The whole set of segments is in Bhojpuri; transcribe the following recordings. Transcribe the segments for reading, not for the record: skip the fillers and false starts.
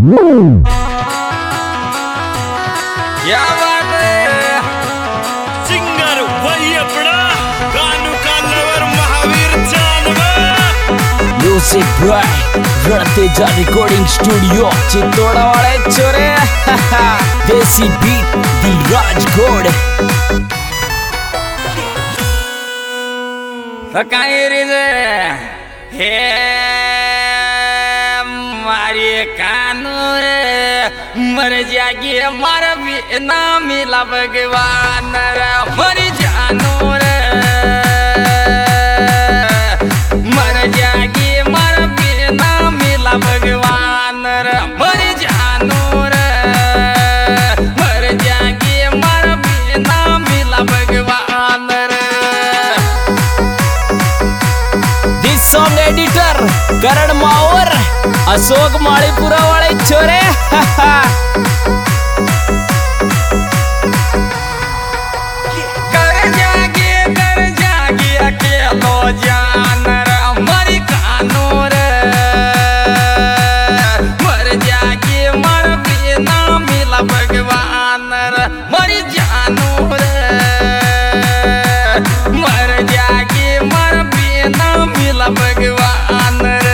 क्या बात है। सिंगर वही अपना गानू का लवर महावीर जानवर। Music boy Ranteja recording studio Chittora वाले चोरे देसी बीट दिलराज घोड़ काई रे हे मारी कानू रे मर जागी मर भी ना मिला भगवान रे मर जानू रे मर जागी मर भी ना मिला भगवान रे मर जानू रे मर जागी मर भी ना मिला भगवान रे। This song editor Karan Mawar Ashok Malipura वाले छोरे कर जागी अकेलो जान रे मरी कानू रे मर जागी मर भी ना मिला भगवान रे मरी जानू रे मर जागी मर भी ना मिला भगवान रे।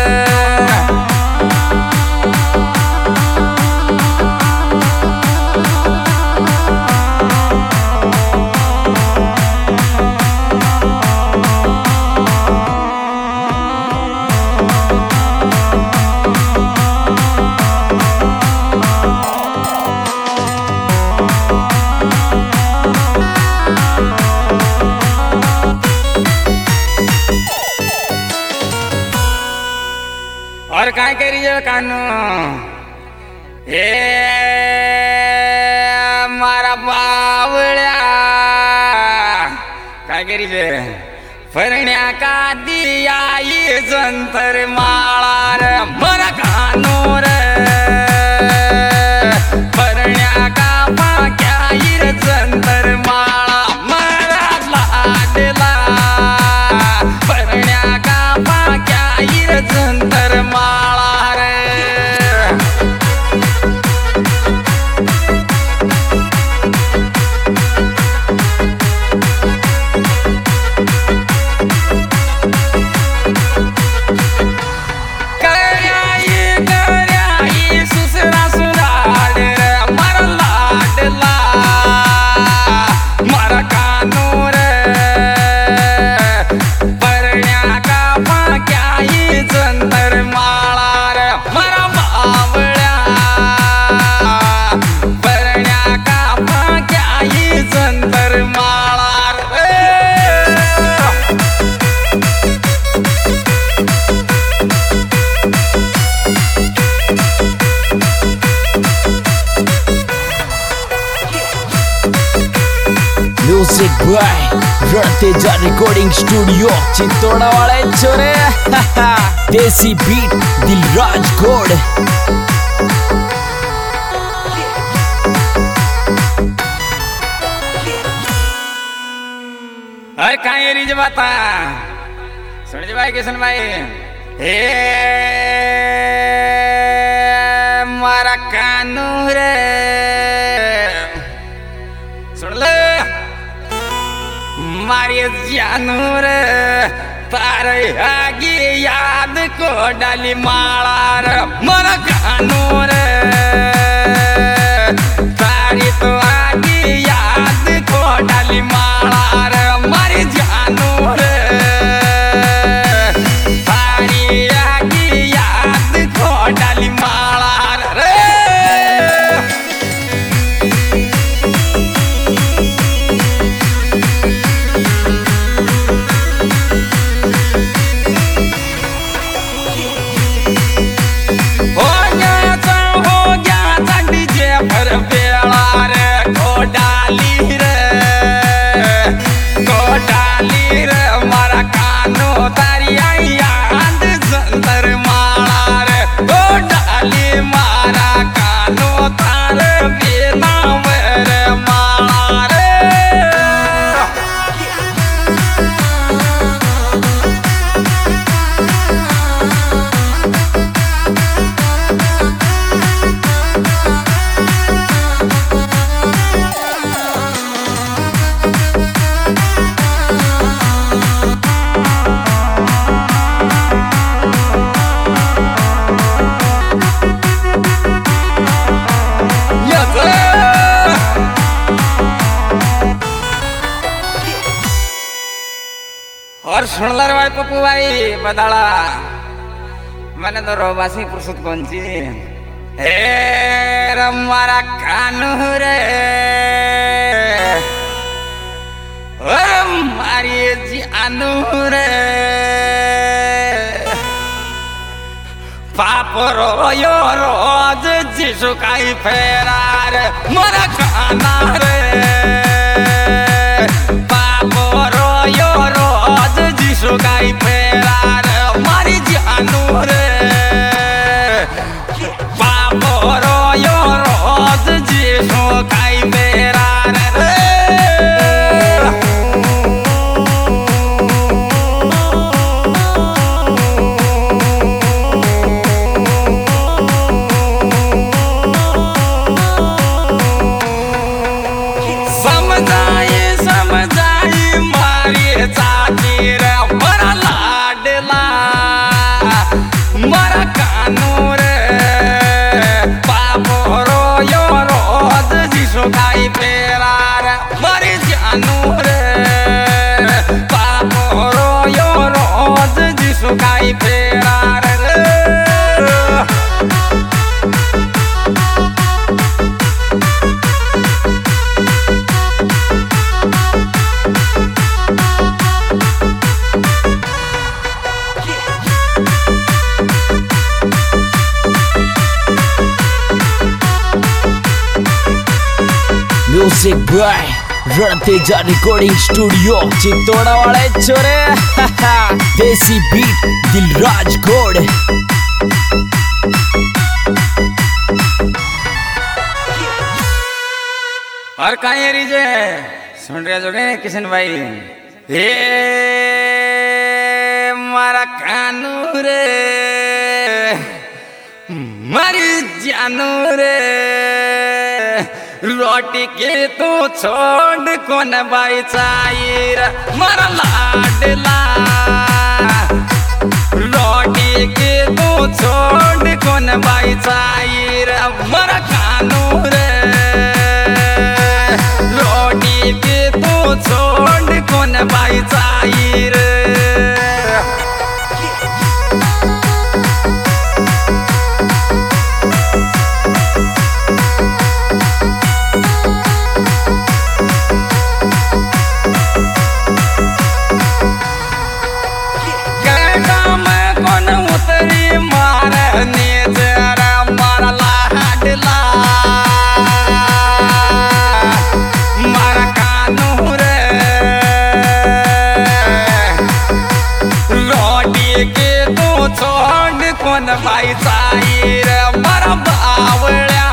और काय करी जो कानू हे मारा बावळ्या काय करी जे फरण्या का दिया ये जंतर माळा रे मरा कानू रे फरण्या का पाक्या ये जंतर माळा मरा लाडला फरण्या का पाक्या ये जंतर माळा रे। कर्याई सुसरा सुराड रे मर लाडला मर कानू रे परण्या का पाक्याई जंतर माळा रे मर बावळ्या परण्या का पाक्याई जंतर माळा रे। Music boy Ranteja recording studio Chittora वाले छोरे देसी बीट दिलराज घोड़ अरे काहे रिज बाता सुन भाई किशन भाई हे मारा कानू रे सुन ले मारी जानू रे तारे आगे याद को डाली माला रे मरा कानू रे तारी तो आगे याद को डाली माला रे मारी जानू रे तारी आगे याद को डाली माला रे। ओ सुनला रे भाई पप्पू भाई बदाला मैंने तो रोबासी पुरुषोत कौनची ए रमारा कानू रे अरे मारी जानू रे पापो रोयो रोज जिसु काई फेरार मरा काना रे पापो रोयो रोज जिसु काई फेरार मारी जानू रे पापो रोयो रोज जिसु काई फेरार रे समझाई मारी चाची रे बड़ा लाडला मरा कानू रे पापो रोयो रोज जिसु खाई फेरार मरी जानू रे पापो रोयो रोज जिसु खाई फेरार रे music by Ranteja recording studio Chittora वाले छोरे देसी बीट दिलराज घोड़ और कहीं रीजे सुन रहे जोड़े किशन भाई हे मारा कानू रे मरी जानू रे रोटी के तू छोड़ कौन भाई चायर मरा लाडला रोटी के तू छोड़ कौन भाई चायर मरा कानू रे रोटी के तू छोड़ कौन भाई चायर छोड़ कौन भाई चायर मरा बावड़ा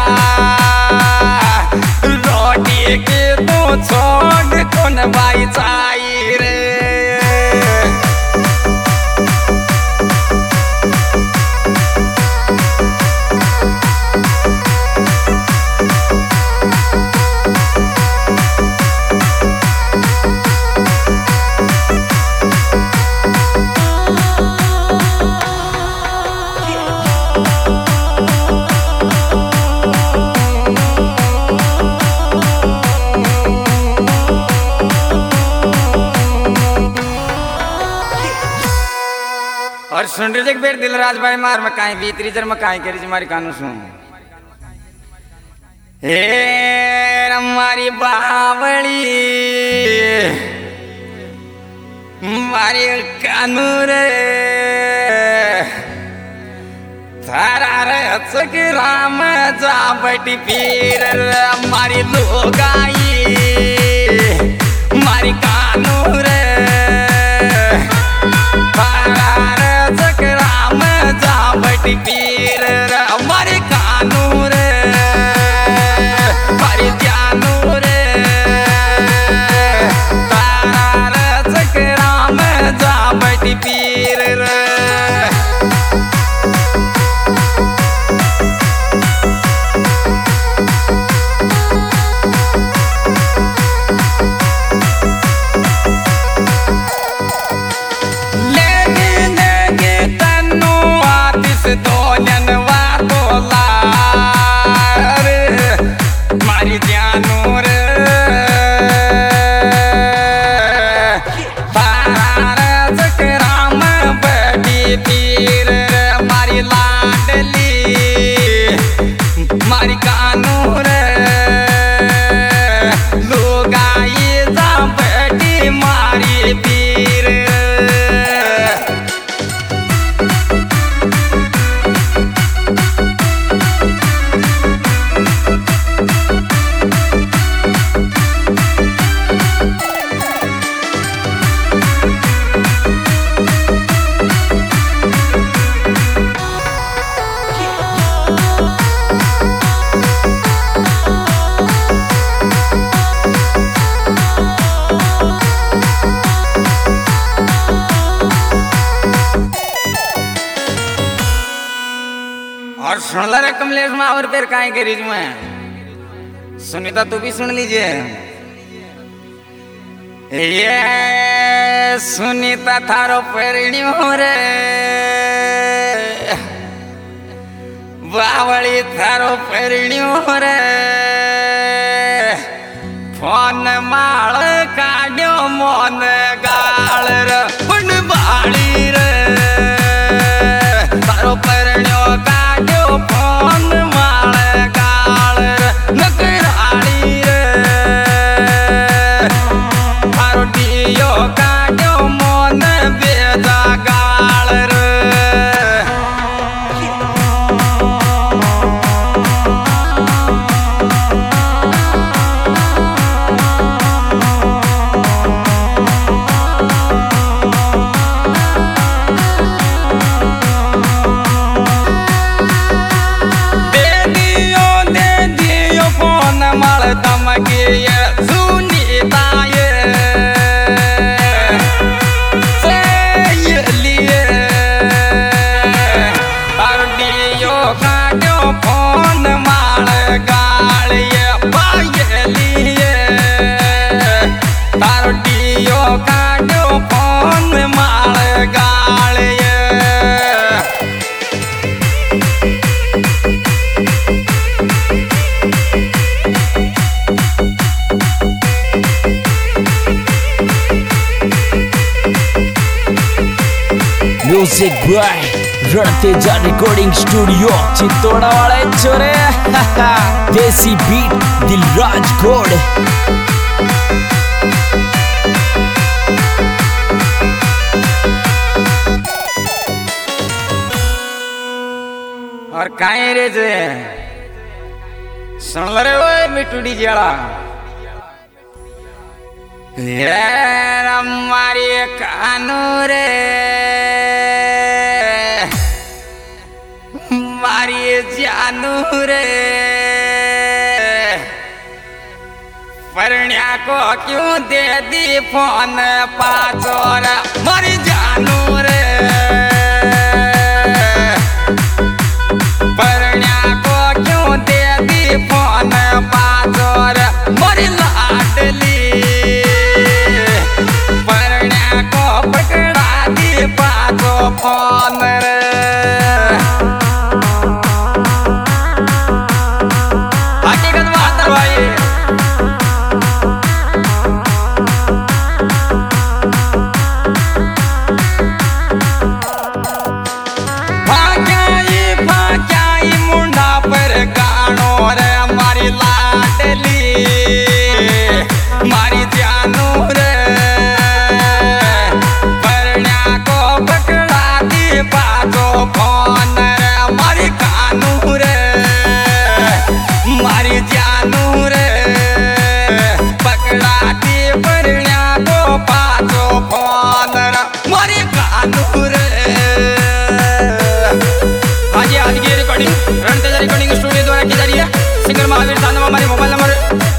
रोटी के तू छोड़ कौन भाई चायर और सुन रहे बेर दिलराज भाई मार में काई भीतरी जर में काई करी मारी कानू सुन हे हमारी बावड़ी मारी कानू रे थारा रे चक राम जा बटी पीर मारी लोगाई मारी कानू रे बटी पीर हमारे कानू रे हमारे जानू रे तारा चकरा में जा बटी पीर रे सुन ला रे कमलेश माँ और फिर काहे करीज में सुनीता तू भी सुन लीजिए। ये सुनीता थारो परिणी हो रे बावली थारो परिणी हो रे फोन माल काड्यो मोन गाल रे पण बाड़ी रे थारो परिण्यो काड्यो फोन माल गाल रे नकराड़ी रे थारो डियो काड्यो मोन बेजा गाल रे तमके सुनीता ये लिए अरडियो काट्यो फोन माल गाल ये लिए अरडियो काट्यो फोन माल गाल ये music by Ranteja recording studio Chittora वाले चोरे देसी बीट दिलराज घोड़। और काहे रे जे सुन रे ओए मिठुड़ी जेड़ा ये हमारी कानू रे मारी जानू रे परण्या को क्यों दे दी फोन पाचोर मारी जानू रे परण्या को क्यों दे दी फोन पाचोर मारी लाडली परण्या को पकड़ा दी पाचो फोन रे हकीकत बात है भाई। फाक्याई मुंडा पर गानो रे मारी लाडली मारी जानू रे परण्या को पकड़ा दी बाजो फोन रे मारी कानू रे मारी जानू रे पकड़ा दी परण्या को बाजो फोन रे मारी कानू रे। आज की रिकॉर्डिंग रणतेजा रिकॉर्डिंग स्टूडियो द्वारा की जा रही है। सिंगर महावीर सानवा। हमारे मोबाइल नंबर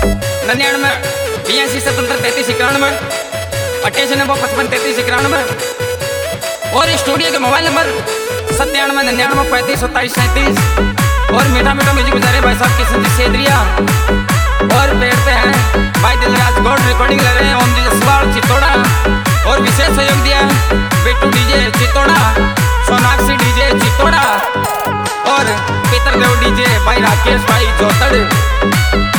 99 82 77 33 91 58 33 91 और स्टूडियो के मोबाइल नंबर 97 99 35 27 37 और मीठा मीठा म्यूजिक बजा रहे भाई साहब किशन जी सेद्रिया और पेड़ पे हैं भाई दिलराज घोड़ रिकॉर्डिंग ले रहे हैं ओम जी जसवाल चित्तौड़ा और विशेष सहयोग दिया बिट्टू डीजे चित्तौड़ा सोनाक्षी डीजे चित्तौड़ा और पीतरदेव डीजे भाई राकेश भाई जोतड़।